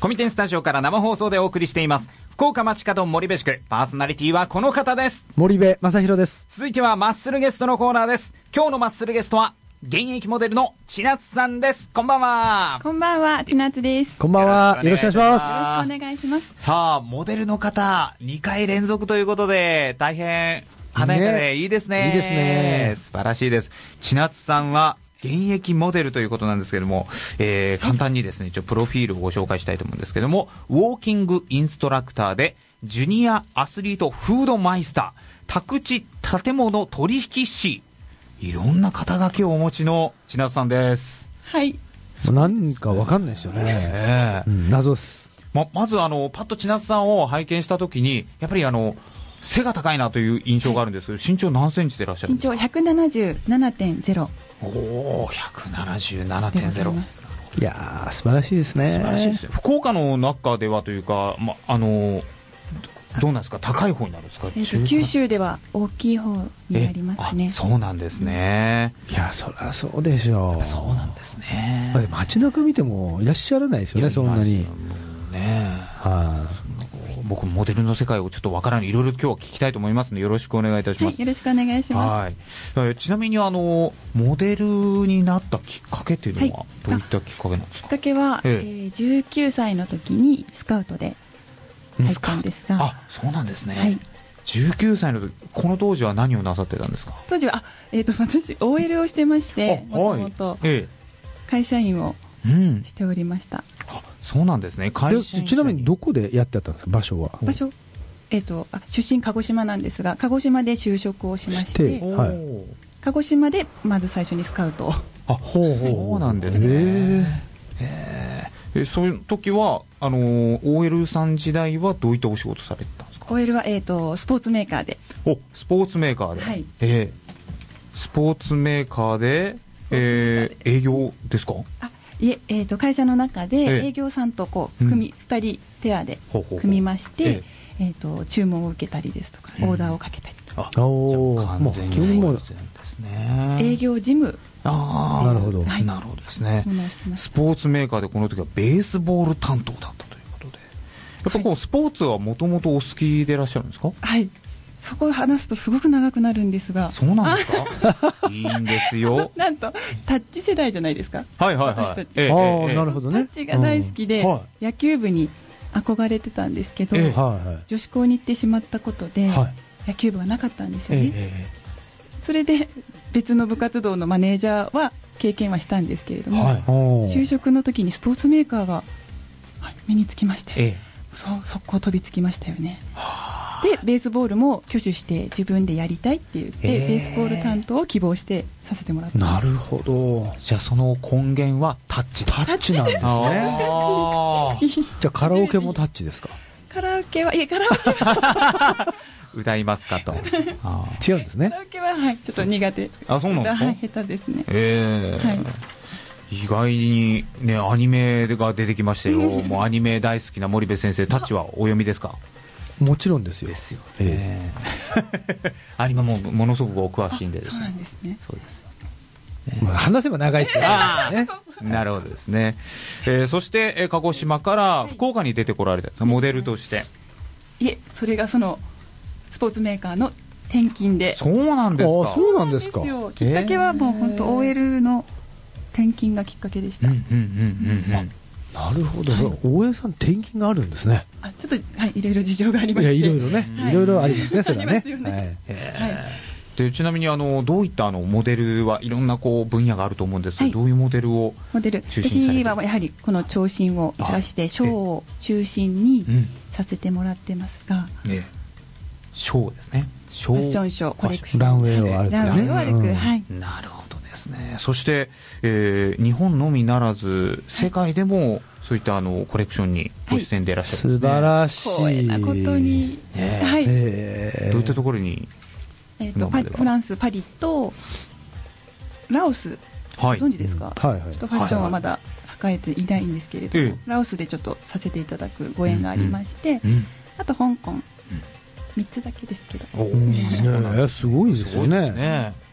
コミテンスタジオから生放送でお送りしています福岡街角森部宿、パーソナリティはこの方です。 森部正弘です。 続いてはマッスルゲストのコーナーです。今日のマッスルゲストは現役モデルの千夏さんです。こんばんは。 こんばんは、千夏です。 こんばんは、よろしくお願いします。 よろしくお願いします。 さあ、モデルの方2回連続ということで大変華やかでいいですね。 いいですね。 素晴らしいです。千夏さんは現役モデルということなんですけども、簡単にですね、プロフィールをご紹介したいと思うんですけども、ウォーキングインストラクターでジュニアアスリートフードマイスター、宅地建物取引士、いろんな肩書きをお持ちの千夏さんです。 はい。 なんかわかんないですよね。謎です。 まずパッと千夏さんを拝見したときに、やっぱり背が高いなという印象があるんですけど、身長何センチでいらっしゃるんですか？ 身長 177.0。 おー、177.0。 いやー、素晴らしいですね。 素晴らしいですよ。福岡の中ではというか、どうなんですか、高い方になるんですか？ 九州では大きい方になりますね。 そうなんですね。 いや、そりゃそうでしょう。 そうなんですね。 街中見てもいらっしゃらないですよね、そんなに。 僕モデルの世界をちょっとわからない、いろいろ今日は聞きたいと思いますのでよろしくお願いいたします。 はい、よろしくお願いします。 はい。ちなみにモデルになったきっかけというのはどういったきっかけなんですか？ きっかけは、19歳の時にスカウトで入ったんですが。 あ、そうなんですね。 はい。 19歳の時、この当時は何をなさってたんですか？ 当時は私 OL をしてまして、もともと会社員をしておりました。 そうなんですね。 ちなみにどこでやってたんですか？場所は。 場所、出身鹿児島なんですが、鹿児島で就職をしまして、鹿児島でまず最初にスカウトを。 そうなんですね。そういう時はOL さん時代はどういったお仕事されてたんですか？ OL はスポーツメーカーで。 スポーツメーカーで。 はい。 スポーツメーカーで、営業ですか？ いえ、会社の中で営業さんと2人ペアで組みまして、注文を受けたりですとか、オーダーをかけたり。 完全にもうですね。 営業事務。 なるほど。 なるほどですね。スポーツメーカーでこの時はベースボール担当だったということで、やっぱスポーツはもともとお好きでいらっしゃるんですか？ はい。そこを話すとすごく長くなるんですが。 そうなんですか？いいんですよ。 なんとタッチ世代じゃないですか。 はいはいはい。 私たち。 なるほどね。 タッチが大好きで、野球部に憧れてたんですけど、女子校に行ってしまったことで、野球部がなかったんですよね。それで別の部活動のマネージャーは経験はしたんですけれども、就職の時にスポーツメーカーが目につきまして、速攻飛びつきましたよね。でベースボールも挙手して自分でやりたいって言って、ベースボール担当を希望してさせてもらったんです。 なるほど。 じゃあその根源はタッチだ。 タッチなんですね。じゃあカラオケもタッチですか？ カラオケはカラオケは歌いますかと。 違うんですね。カラオケはちょっと苦手。 そうなんですか？ 下手ですね。 意外にね、アニメが出てきましたよ。もうアニメ大好きな森部先生、タッチはお読みですか？ もちろんですよ。 アニメもものすごくお詳しいんでですね。 そうなんですね。 そうですよ。 話せば長いですよね。 なるほどですね。そして鹿児島から福岡に出てこられたんですか？モデルとして。 いえ、それがそのスポーツメーカーの転勤で。 そうなんですか？ そうなんですか。 きっかけはもう本当 OL の転勤がきっかけでした。 なるほど。大江さん転勤があるんですね。 ちょっといろいろ事情がありまして。 いろいろね、いろいろありますね、それはね。 でちなみにどういったモデルはいろんな分野があると思うんですけど、どういうモデルを中心にされて？ 私はやはりこの長身を生かしてショーを中心にさせてもらってますが、 ショーですね。 ファッションショー、コレクション、 ランウェイを歩く。 なるほどですね。そして、日本のみならず世界でもそういったコレクションにご出演でいらっしゃるんですね。 素晴らしい。 光栄なことに。 どういったところに？ フランスパリとラオス、ご存知ですか？ちょっとファッションはまだ栄えていないんですけれども、ラオスでちょっとさせていただくご縁がありまして、あと香港3つだけですけど。 すごいですよね。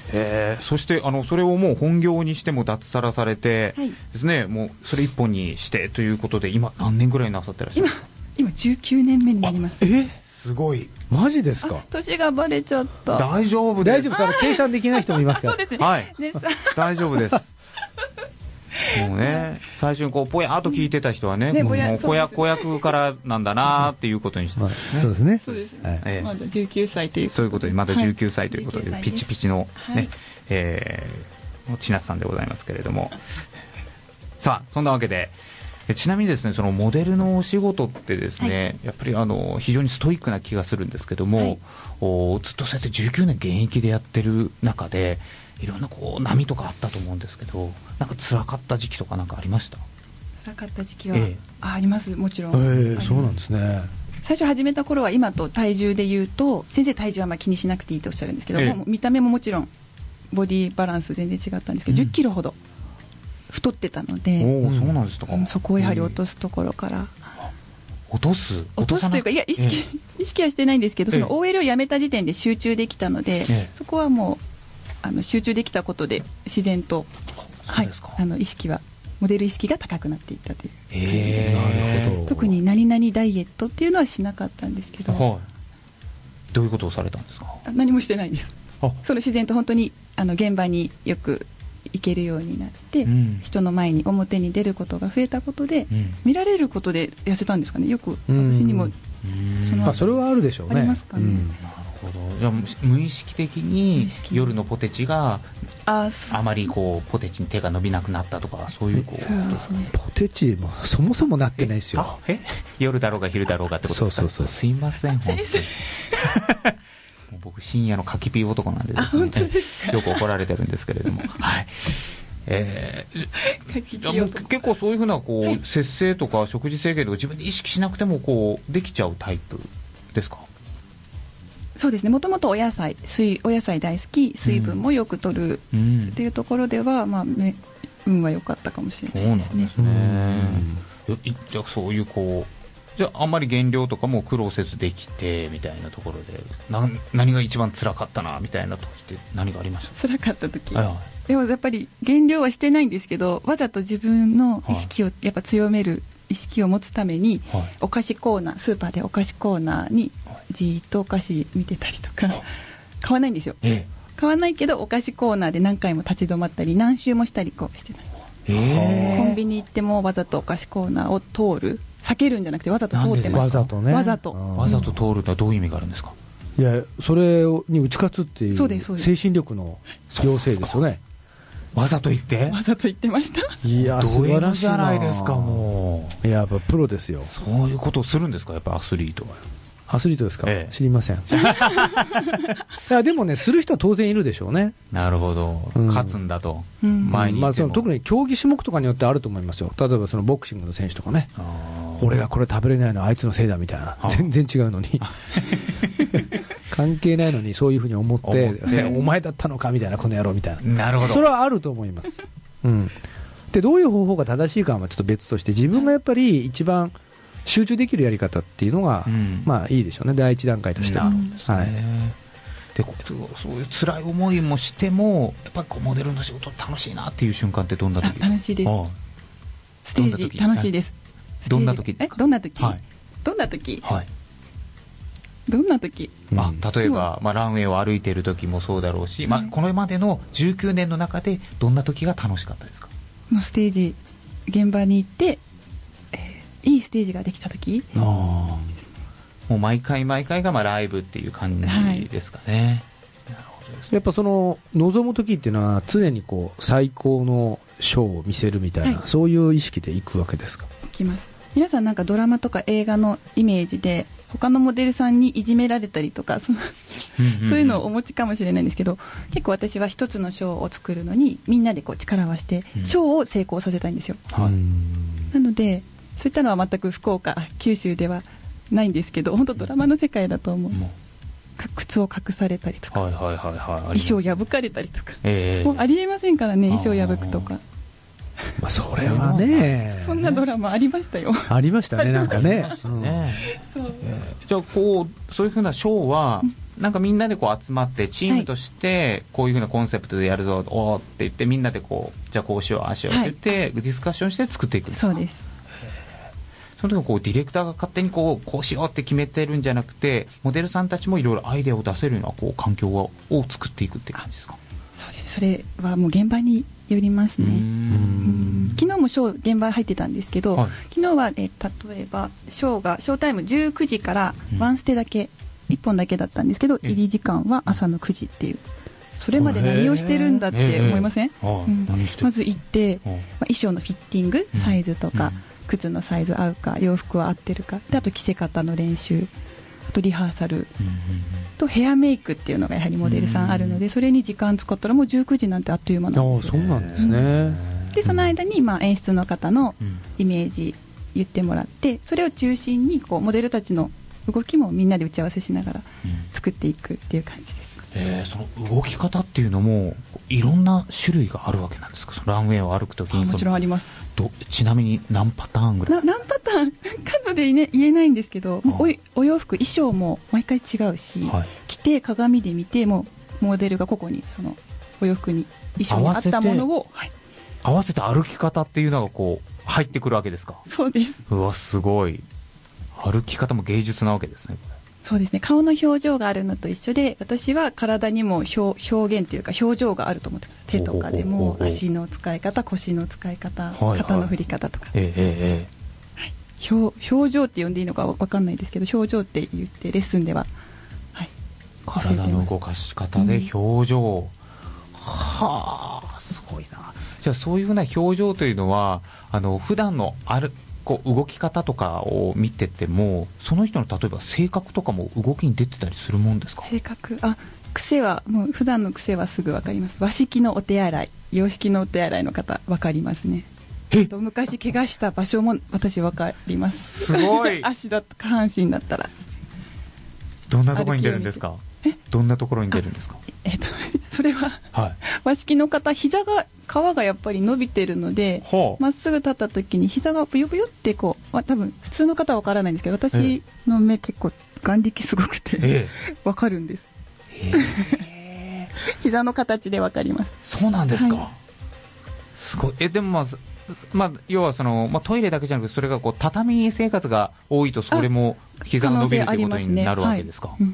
そしてそれをもう本業にしても脱サラされてですね、もうそれ一本にしてということで、今何年ぐらいなさってらっしゃる？ 今19年目になります。 すごい。 マジですか？ 年がバレちゃった。 大丈夫です。 大丈夫から、計算できない人もいますから。 そうですね。 はい。大丈夫です。もうね、最初にこうぽやーっと聞いてた人はね、もう子役からなんだなーっていうことにして、 そうですね。 そうです。まだ19歳という。 そういうことで、まだ19歳ということで、ピチピチのね、千夏さんでございますけれども、さあそんなわけで、ちなみにですね、そのモデルのお仕事ってですね、やっぱり非常にストイックな気がするんですけども、ずっとそうやって19年現役でやってる中で、いろんなこう波とかあったと思うんですけど、なんか辛かった時期とかなんかありました？ 辛かった時期は、あります、もちろん。 そうなんですね。 最初始めた頃は今と体重で言うと、先生体重はあんまり気にしなくていいとおっしゃるんですけど、もう見た目ももちろんボディバランス全然違ったんですけど、10キロほど太ってたので、 そうなんですか。 そこをやはり落とすところから、 落とすというか、いや意識はしてないんですけど、その OL をやめた時点で集中できたので、そこはもう集中できたことで自然と、意識はモデル意識が高くなっていったという。 なるほど。 特に何々ダイエットっていうのはしなかったんですけど、 どういうことをされたんですか？ 何もしてないです。その自然と本当に現場によく行けるようになって、人の前に表に出ることが増えたことで、見られることで痩せたんですかね。よく私にもそれはあるでしょうね。 ありますかね。 じゃあ無意識的に夜のポテチがあまりこうポテチに手が伸びなくなったとか、そういうことですかね。 ポテチもそもそもなってないですよ。 夜だろうが昼だろうがってことですか？そうすいません、本当に僕深夜の柿ピー男なんでですね、よく怒られてるんですけれども、はい。じゃあもう結構そういうふうなこう節制とか食事制限とか自分で意識しなくてもこうできちゃうタイプですか？ そうですね。もともとお野菜大好き、水分もよく取るっていうところでは、運は良かったかもしれないですね。 そうなんですね。じゃあそういうこうじゃああんまり減量とかも苦労せずできてみたいなところで、何が一番辛かったなみたいな時って何がありました？ 辛かった時、でもやっぱり減量はしてないんですけど、わざと自分の意識をやっぱ強める意識を持つために、お菓子コーナー、スーパーでお菓子コーナーにじーっとお菓子見てたりとか、買わないんですよ。買わないけどお菓子コーナーで何回も立ち止まったり何周もしたりこうしてました。コンビニ行ってもわざとお菓子コーナーを通る、避けるんじゃなくてわざと通ってました。 わざとね。 わざと通るとはどういう意味があるんですか？ いや、それに打ち勝つっていう精神力の要請ですよね。 わざと言ってました。 いや、素晴らしいじゃないですか。もうやっぱプロですよ。 そういうことをするんですか？やっぱアスリートは。 アスリートですか？知りません。いやでもね、する人は当然いるでしょうね。 なるほど。勝つんだと、前にいても、 特に競技種目とかによってあると思いますよ。例えばそのボクシングの選手とかね、俺がこれ食べれないのはあいつのせいだみたいな、全然違うのに関係ないのにそういうふうに思ってお前だったのかみたいな、この野郎みたいな。 なるほど。 それはあると思います。でどういう方法が正しいかはちょっと別として、自分がやっぱり一番集中できるやり方っていうのが、いいでしょうね、第一段階としては。 でそういう辛い思いもしても、やっぱりモデルの仕事楽しいなっていう瞬間ってどんな時ですか？ 楽しいです。ステージ楽しいです。 どんな時ですか？ どんな時、 例えば、ランウェイを歩いている時もそうだろうし、このまでの19年の中でどんな時が楽しかったですか？ もうステージ、現場に行っていいステージができた時、 もう毎回毎回がライブっていう感じですかね。なるほどですね。 やっぱその望む時っていうのは常にこう最高のショーを見せるみたいな、そういう意識でいくわけですか？ いきます。皆さんなんかドラマとか映画のイメージで他のモデルさんにいじめられたりとかそういうのをお持ちかもしれないんですけど、結構私は一つのショーを作るのにみんなでこう力を合わせてショーを成功させたいんですよ。なのでそういったのは全く福岡、九州ではないんですけど、本当ドラマの世界だと思う。靴を隠されたりとか、衣装破かれたりとか、もうありえませんからね、衣装破くとか。 それはね、 そんなドラマありましたよ。 ありましたね、なんかね。 じゃあこうそういうふうなショーはなんかみんなでこう集まってチームとしてこういうふうなコンセプトでやるぞ、おーって言ってみんなでこうじゃあこうしようああしようって言って、ディスカッションして作っていくんですか？ そうです。 その時こうディレクターが勝手にこうしようって決めてるんじゃなくて、モデルさんたちもいろいろアイデアを出せるようなこう環境を作っていくって感じですか？ そうです。それはもう現場によりますね。昨日もショー現場入ってたんですけど、昨日は、例えばショータイム19時からワンステだけ、1本だけだったんですけど、入り時間は朝の9時っていう。それまで何をしてるんだって思いません？まず行って、衣装のフィッティング、サイズとか、靴のサイズ合うか、洋服は合ってるかで、あと着せ方の練習、あとリハーサル、とヘアメイクっていうのがやはりモデルさんあるので、それに時間使ったらもう19時なんてあっという間なんですよ。 そうなんですね。 でその間に演出の方のイメージ言ってもらって、それを中心にこうモデルたちの動きもみんなで打ち合わせしながら作っていくっていう感じです。 その動き方っていうのもいろんな種類があるわけなんですか？そのランウェイを歩くときに。 もちろんあります。 ちなみに何パターンぐらい？ 何パターン数で言えないんですけど、お洋服衣装も毎回違うし、着て鏡で見てもモデルが個々にそのお洋服に衣装に合ったものを合わせて歩き方っていうのがこう入ってくるわけですか？ そうです。 うわすごい。歩き方も芸術なわけですね。 そうですね。顔の表情があるのと一緒で、私は体にも表現というか表情があると思ってます。手とかでも足の使い方、腰の使い方、肩の振り方とか、表情って呼んでいいのか分かんないですけど、表情って言ってレッスンでは、 体の動かし方で表情、はあすごいな。じゃあそういうふうな表情というのは普段のこう動き方とかを見てても、その人の例えば性格とかも動きに出てたりするもんですか？ 性格、癖はもう普段の癖はすぐ分かります。和式のお手洗い、洋式のお手洗いの方分かりますね。昔怪我した場所も私分かります。 すごい足だと下半身だったらどんなところに出るんですか？どんなところに出るんですか？ それは、和式の方、皮がやっぱり伸びてるので、まっすぐ立った時に膝がブヨブヨってこう、多分普通の方は分からないんですけど、私の目結構眼力すごくて、分かるんです。膝の形で分かります。 そうなんですか？すごい。でも要はトイレだけじゃなくて、それがこう畳生活が多いと、それも膝が伸びるということになるわけですか？は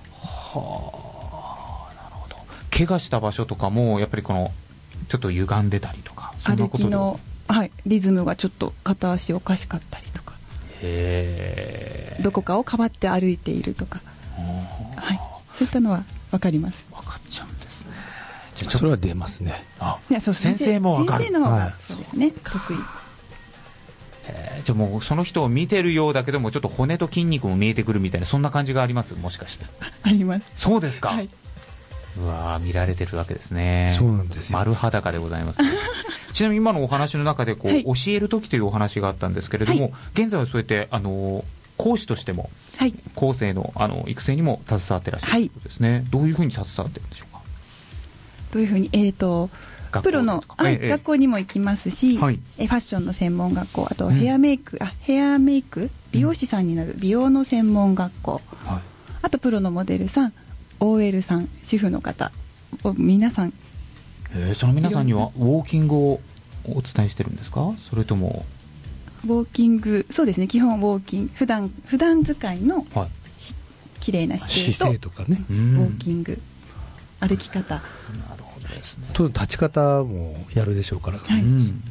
あ、なるほど。怪我した場所とかもやっぱりちょっと歪んでたりとか、そんなことで歩きの、リズムがちょっと片足おかしかったりとか、どこかをかばって歩いているとか、そういったのは分かります。 分かっちゃうんですね。 じゃそれは出ますね。 先生も分かる。 先生の方がそうですね、得意。 じゃあもうその人を見てるようだけども、ちょっと骨と筋肉も見えてくるみたいな、そんな感じがあります？もしかして。 あります。 そうですか。うわ見られてるわけですね。 そうなんですよ。 丸裸でございます、ね、ちなみに今のお話の中で教える時というお話があったんですけれども、現在はそうやって講師としても、後世の育成にも携わっていらっしゃるということですね。どういうふうに携わってるんでしょうか？ どういうふうに、プロの、学校にも行きますし、ファッションの専門学校、あとヘアメイク、美容師さんになる美容の専門学校、あとプロのモデルさん、OL さん、主婦の方を皆さん、 その皆さんにはウォーキングをお伝えしてるんですか？それともウォーキング、そうですね、基本ウォーキング、普段使いの綺麗な姿勢とかね、ウォーキング、歩き方、 なるほどですね。 立ち方もやるでしょうから、だから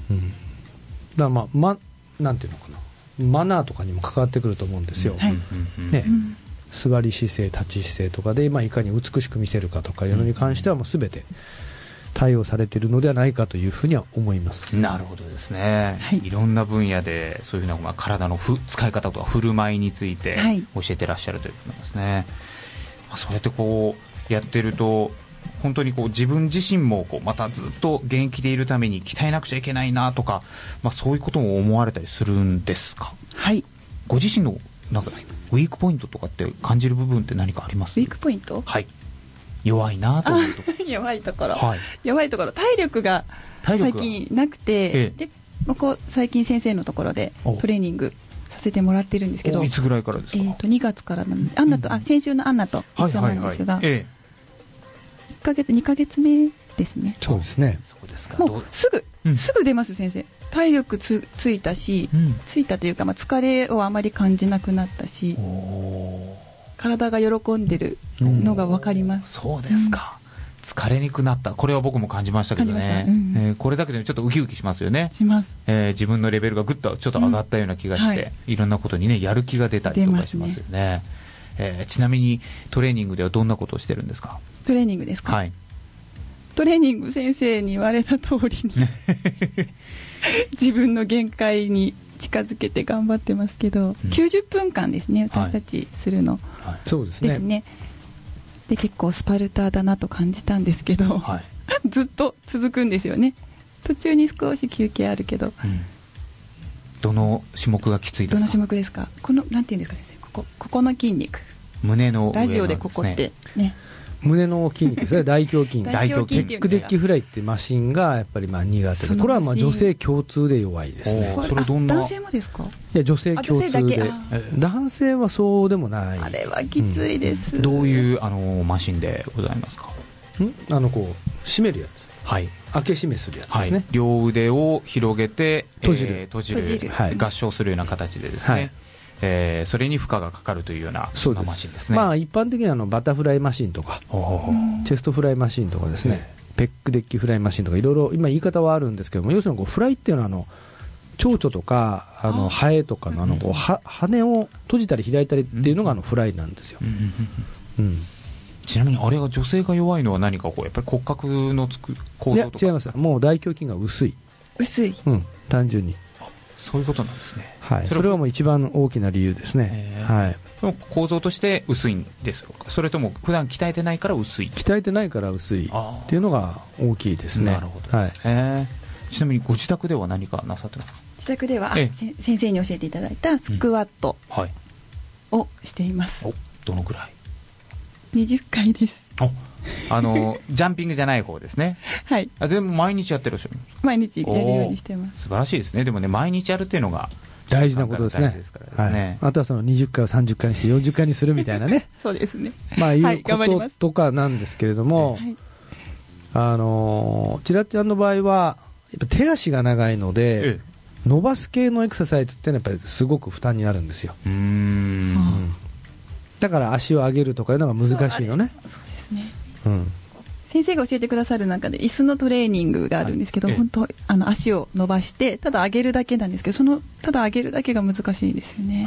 なんていうのかな、マナーとかにも関わってくると思うんですよ。座り姿勢、立ち姿勢とかで、いかに美しく見せるかとかいうのに関してはもう全て対応されているのではないかというふうには思います。 なるほどですね。いろんな分野でそういうふうな体の使い方とか振る舞いについて教えてらっしゃるということなんですね。そうやってやってると本当に自分自身もまたずっと現役でいるために鍛えなくちゃいけないなとか、そういうことも思われたりするんですか？ご自身のなんかウィークポイントとかって感じる部分って何かあります？ ウィークポイント？ 弱いなというところ。 弱いところ、体力が最近なくて、で最近先生のところでトレーニングさせてもらってるんですけど、 いつぐらいからですか ？2月からなので、アンナと、先週のアンナと一緒なんですが、1ヶ月2ヶ月目ですね。 そうですね。 そうですか。 もうすぐ出ます先生。体力ついたし、ついたというか、疲れをあまり感じなくなったし、体が喜んでるのが分かります。 そうですか。疲れにくくなった。これは僕も感じましたけどね。これだけでちょっとウキウキしますよね。 します。 自分のレベルがぐっとちょっと上がったような気がして、いろんなことにね、やる気が出たりとかしますよね。ちなみにトレーニングではどんなことをしてるんですか？ トレーニングですか？ はい。 トレーニング先生に言われた通りに自分の限界に近づけて頑張ってますけど、90分間ですね、私たちするの。 そうですね。 で結構スパルタだなと感じたんですけど、ずっと続くんですよね。途中に少し休憩あるけど、 どの種目がきついですか？ どの種目ですか？なんていうんですか先生、ここの筋肉、 胸の上のですね、 ラジオでここってね、 胸の筋肉ですね。大胸筋。 大胸筋ペックデッキフライっていうマシンがやっぱり苦手で、これは女性共通で弱いですね。 それどんな？ 男性もですか？ いや、女性共通で。男性はそうでもない。 あれはきついです。 どういうマシンでございますか？ こう締めるやつ。 はい。 開け閉めするやつですね。 両腕を広げて閉じる合掌するような形でですね。それに負荷がかかるというようなそんなマシンですね。 一般的にはバタフライマシンとかチェストフライマシンとかですね、ペックデッキフライマシンとかいろいろ今言い方はあるんですけども、要するにフライっていうのは蝶々とかハエとかの羽を閉じたり開いたりっていうのがフライなんですよ。 ちなみにあれが女性が弱いのは何かやっぱり骨格の構造とか？ いや違います。もう大胸筋が薄い。単純に。 そういうことなんですね。 それはもう一番大きな理由ですね。 その構造として薄いんですか？それとも普段鍛えてないから薄い？ 鍛えてないから薄いっていうのが大きいですね。 なるほどですね。ちなみにご自宅では何かなさってますか？ 自宅では先生に教えていただいたスクワットをしています。 どのくらい ？20回です。 ジャンピングじゃない方ですね。 はい。 でも毎日やってらっしゃる？ 毎日やるようにしてます。 素晴らしいですね。でもね、毎日やるっていうのが大事なことですね。あとは20回を30回にして40回にするみたいなね。 そうですね。 いうこととかなんですけれども、ちらっちゃんの場合はやっぱ手足が長いので、伸ばす系のエクササイズっていうのはやっぱりすごく負担になるんですよ。だから足を上げるとかいうのが難しいのね。 そうですね。先生が教えてくださる中で椅子のトレーニングがあるんですけど、本当足を伸ばしてただ上げるだけなんですけど、ただ上げるだけが難しいですよね。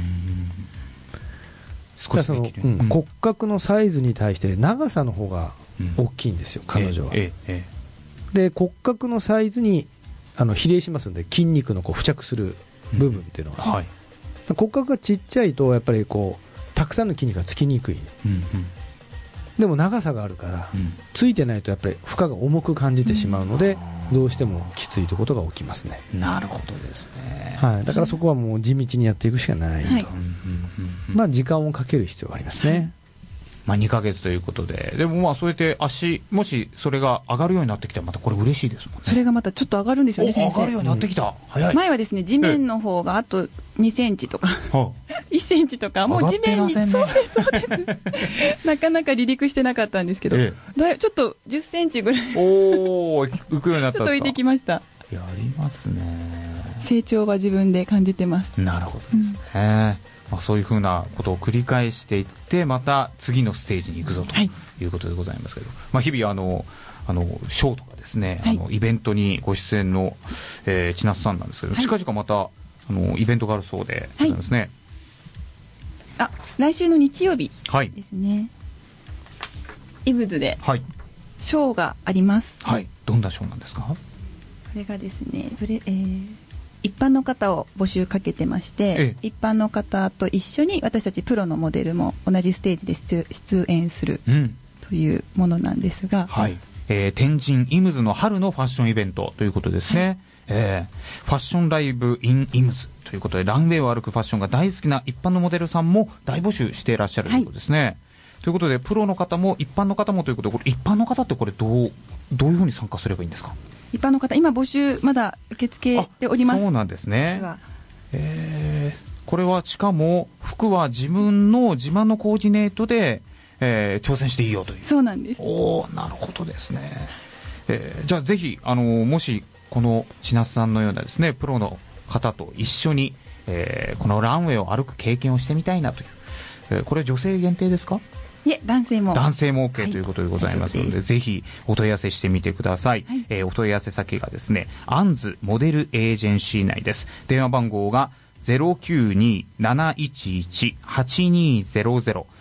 少しできる。 骨格のサイズに対して長さの方が大きいんですよ、彼女は。で骨格のサイズに比例しますので、筋肉の付着する部分っていうのは、骨格がちっちゃいとやっぱりたくさんの筋肉がつきにくい。でも長さがあるから、ついてないとやっぱり負荷が重く感じてしまうので、どうしてもきついということが起きますね。 なるほどですね。 だからそこはもう地道にやっていくしかないと。時間をかける必要がありますね。 2ヶ月ということで、でもそうやってもしそれが上がるようになってきたらまたこれ嬉しいですもんね。 それがまたちょっと上がるんですよね、先生。 上がるようになってきた。早い。 前はですね、地面の方があと2センチとか1センチとか、もう地面にそうですなかなか離陸してなかったんですけど、ちょっと10センチぐらい浮くようになったんですか？ ちょっと浮いてきました。 やりますね。 成長は自分で感じてます。 なるほどですね。そういうふうなことを繰り返していって、また次のステージに行くぞということでございますけど、日々ショーとかですね、イベントにご出演の千夏さんなんですけど、近々またイベントがあるそうでございますね。 来週の日曜日ですね、イブズでショーがあります。 どんなショーなんですか？これがですね、一般の方を募集かけてまして、一般の方と一緒に私たちプロのモデルも同じステージで出演するというものなんですが、 天神イムズの春のファッションイベントということですね。ファッションライブインイムズということで、ランウェイを歩くファッションが大好きな一般のモデルさんも大募集していらっしゃるということですね。ということで、プロの方も一般の方もということで、一般の方ってこれどういうふうに参加すればいいんですか？ 一般の方、今募集まだ受け付けております。 そうなんですね。 これはしかも服は自分の自慢のコーディネートで、挑戦していいよという。 そうなんです。 おー、なるほどですね。じゃあぜひもしこの千夏さんのようなですねプロの方と一緒に、このランウェイを歩く経験をしてみたいなという、これ女性限定ですか？ いえ、男性も OK ということでございますので、ぜひお問い合わせしてみてください。お問い合わせ先がですね、アンズモデルエージェンシー内です。電話番号が 092-711-8200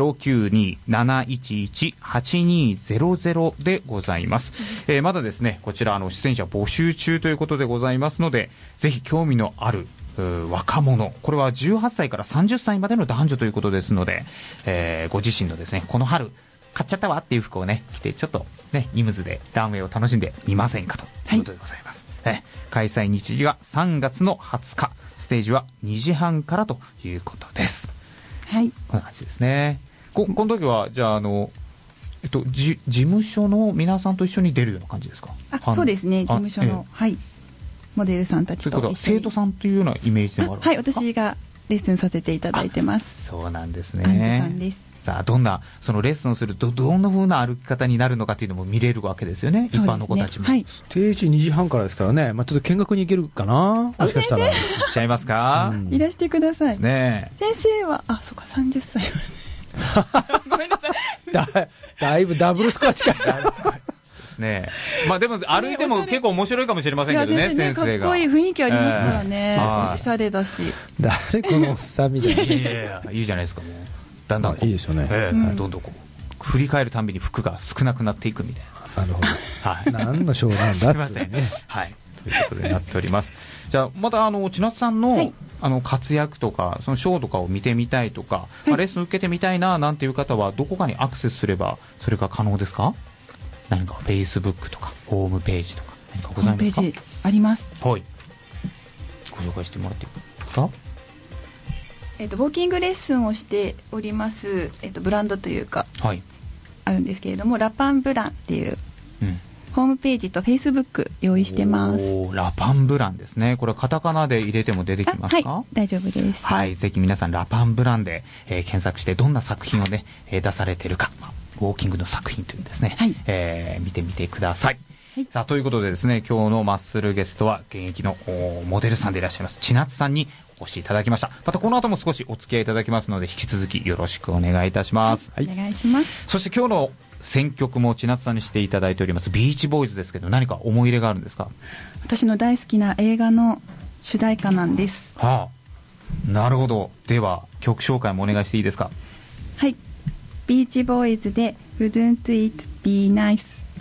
092-711-8200 でございます。まだですね、こちら出演者募集中ということでございますので、ぜひ興味のある若者、これは18歳から30歳までの男女ということですので、ご自身のですね、この春買っちゃったわっていう服をね着て、ちょっとねイムズでランウェイを楽しんでみませんかということでございます。開催日時は3月の20日、ステージは2時半からということです。 はい、 こんな感じですね。この時はじゃあ事務所の皆さんと一緒に出るような感じですか？ そうですね、事務所の、はい、モデルさんたちと一緒に。 生徒さんというようなイメージでもある？ はい、私がレッスンさせていただいてます。 そうなんですね。 アンズさんです。 さあ、どんなそのレッスンをするとどんな風な歩き方になるのかというのも見れるわけですよね、一般の子たちも。 はい、 ステージ2時半からですからね、ちょっと見学に行けるかな、もしかしたら。 行っちゃいますか？ いらしてください。 ですね。 先生はそうか、30歳ごめんなさい。 だいぶダブルスコア近い。 ね、でも歩いても結構面白いかもしれませんけどね、先生が。 かっこいい雰囲気ありますからね、おしゃれだし。 誰このおっさんみたいな。 いいじゃないですか。もうだんだんいいですよね。 どんどん振り返るたびに服が少なくなっていくみたいな。 なるほど。何のショーなんだって。 すみません。はい。ということでなっております。じゃあまた千夏さんの活躍とかそのショーとかを見てみたいとか、レッスン受けてみたいななんていう方はどこかにアクセスすればそれが可能ですか？何かフェイスブックとかホームページとか何かございますか？ ホームページあります。 はい。ご紹介してもらっていいですか？ ウォーキングレッスンをしております、ブランドというか、あるんですけれども、ラパンブランっていう、ホームページとフェイスブック用意してます。 ラパンブランですね。これカタカナで入れても出てきますか？ はい、大丈夫です。 はい、ぜひ皆さんラパンブランで、検索してどんな作品をね、出されているか、ウォーキングの作品というですね、見てみてください。さあ、ということでですね、今日のマッスルゲストは現役のモデルさんでいらっしゃいます千夏さんにお越しいただきました。またこの後も少しお付き合いいただきますので、引き続きよろしくお願いいたします。 お願いします。 そして今日の選曲も千夏さんにしていただいておりますビーチボーイズですけど、何か思い入れがあるんですか？ 私の大好きな映画の主題歌なんです。 なるほど。では曲紹介もお願いしていいですか？ はい、ビーチボーイズで Wouldn't It Be Nice。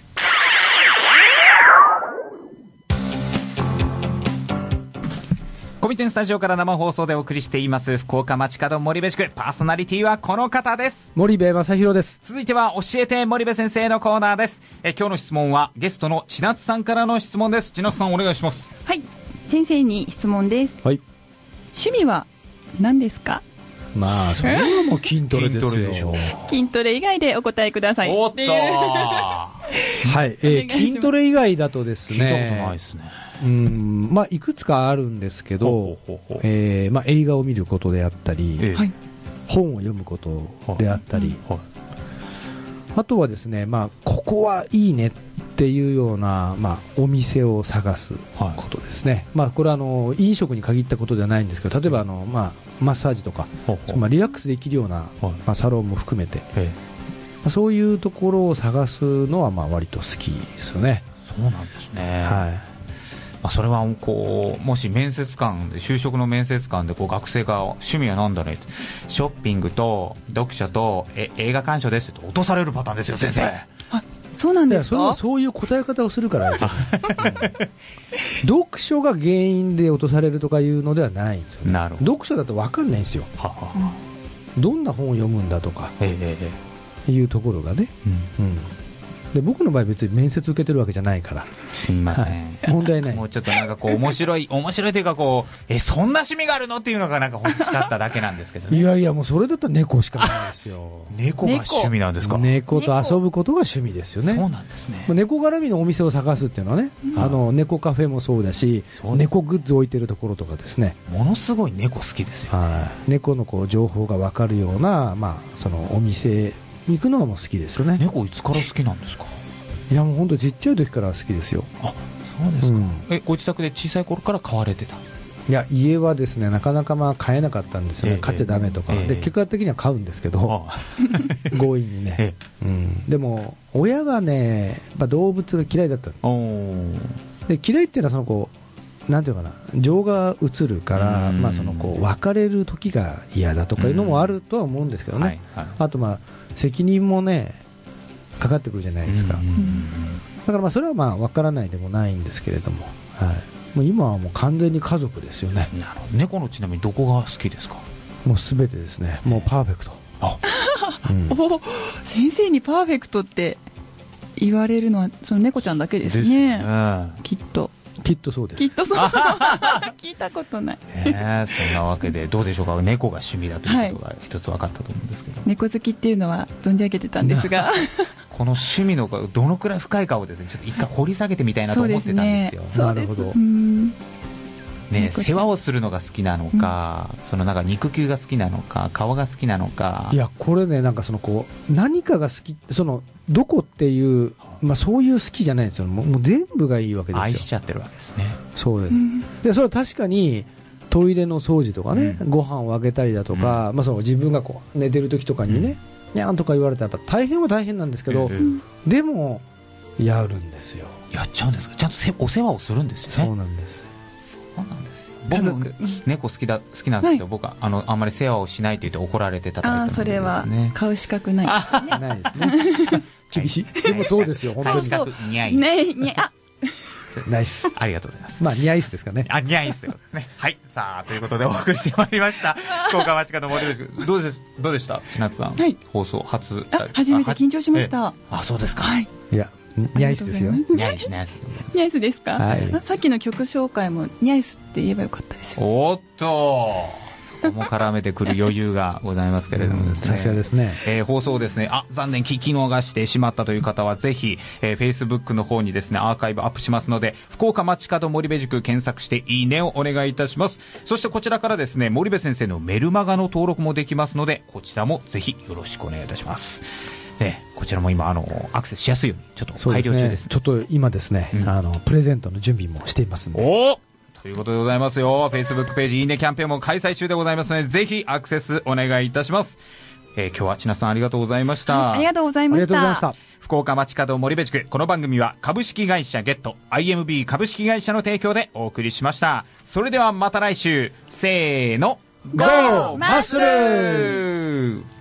コミテンスタジオから生放送でお送りしています福岡街角森部宿、パーソナリティはこの方です。 森部正弘です。 続いては教えて森部先生のコーナーです。今日の質問はゲストの千夏さんからの質問です。千夏さんお願いします。 はい、先生に質問です。 はい。 趣味は何ですか？ それはもう筋トレですよ。 筋トレでしょう。 筋トレ以外でお答えください。 おっとはい、筋トレ以外だとですね、 聞いたことないですね。 いくつかあるんですけど、映画を見ることであったり、本を読むことであったり、あとはですね、ここはいいねっていうような、お店を探すことですね。これは飲食に限ったことではないんですけど、例えばマッサージとか、リラックスできるような、サロンも含めて、そういうところを探すのは割と好きですよね。 そうなんですね。それはもし面接官で就職の面接官で学生が趣味は何だね、ショッピングと読書と映画鑑賞ですって落とされるパターンですよ先生。 そうなんですか？ そういう答え方をするから読書が原因で落とされるとかいうのではないんですよね。読書だと分かんないんですよ。どんな本を読むんだとかいうところがね、 で僕の場合別に面接受けてるわけじゃないから、 すみません、はい、 問題ない。 もうちょっとなんかこう面白いというかこうそんな趣味があるのっていうのがなんか欲しかっただけなんですけどね。 いやいやもうそれだったら猫しかないですよ。 猫が趣味なんですか。 猫と遊ぶことが趣味ですよね。 そうなんですね。 猫絡みのお店を探すっていうのはね、猫カフェもそうだし、猫グッズ置いてるところとかですね、 ものすごい猫好きですよ、 はい、猫のこう情報が分かるような、そのお店に行くのがもう好きですよね。 猫いつから好きなんですか。 いやもう本当ちっちゃい時から好きですよ。 あ、そうですか、ご自宅で小さい頃から飼われてた。 いや家はですねなかなか飼えなかったんですよね、飼っちゃダメとか、で結果的には飼うんですけど、強引にね、でも親がね動物が嫌いだった。で嫌いっていうのはそのこうなんていうかな、情が移るから、そのこう別れる時が嫌だとかいうのもあるとは思うんですけどね、あと責任もねかかってくるじゃないですか。だからそれは分からないでもないんですけれども、はい、もう今はもう完全に家族ですよね。 なるほど。猫のちなみにどこが好きですか。 もうすべてですね、もうパーフェクト。 お先生にパーフェクトって言われるのはその猫ちゃんだけですね。きっとそうです。きっとそう聞いたことない、 そんなわけでどうでしょうか。猫が趣味だということが一つ分かったと思うんですけど、 猫好きっていうのは存じ上げてたんですがこの趣味のどのくらい深いかをですねちょっと一回掘り下げてみたいなと思ってたんですよ。 なるほど。 ね、世話をするのが好きなのか、そのなんか肉球が好きなのか顔が好きなのか。 いやこれねなんかそのこう何かが好き、そのどこっていう、そういう好きじゃないんですよ。もう全部がいいわけですよ。 愛しちゃってるわけですね。 そうです。でそれは確かにトイレの掃除とかね、ご飯をあげたりだとか、その自分がこう寝てる時とかにね、にゃんとか言われたらやっぱ大変は大変なんですけど、でもやるんですよ。 やっちゃうんですか。ちゃんとお世話をするんですよね。 そうなんです。 そうなんですよ。僕も猫好きなんですけど、僕はあんまり世話をしないと言って怒られてたタイプなんですね。 それは買う資格ないですね。 ないですね。厳しい。でもそうですよ本当に。 資格似合い。 ナイス。 ありがとうございます。 ニャイスですかね。 ニャイスということですね。はい。さあ、ということでお送りしてまいりました。福岡町方森部どうでした千夏さん。放送初めて緊張しました。 そうですか。 いや、ニャイスですよ。 ニャイスですか。さっきの曲紹介もニャイスって言えばよかったですよ。 おっと。そこも絡めてくる余裕がございますけれどもですね。 さすがですね。 放送をですね、残念聞き逃してしまったという方はぜひ、Facebook の方にですねアーカイブアップしますので、福岡町角森部塾検索していいねをお願いいたします。そしてこちらからですね森部先生のメルマガの登録もできますので、こちらもぜひよろしくお願いいたします。こちらも今アクセスしやすいようにちょっと改良中ですね。 ちょっと今ですね、プレゼントの準備もしていますので。ということでございますよ。 Facebook ページいいねキャンペーンも開催中でございますので、ぜひアクセスお願いいたします。今日は千奈さんありがとうございました。 ありがとうございました。 福岡町角森部塾、この番組は株式会社ゲット IMB 株式会社の提供でお送りしました。それではまた来週、せーの、ゴーマッスル。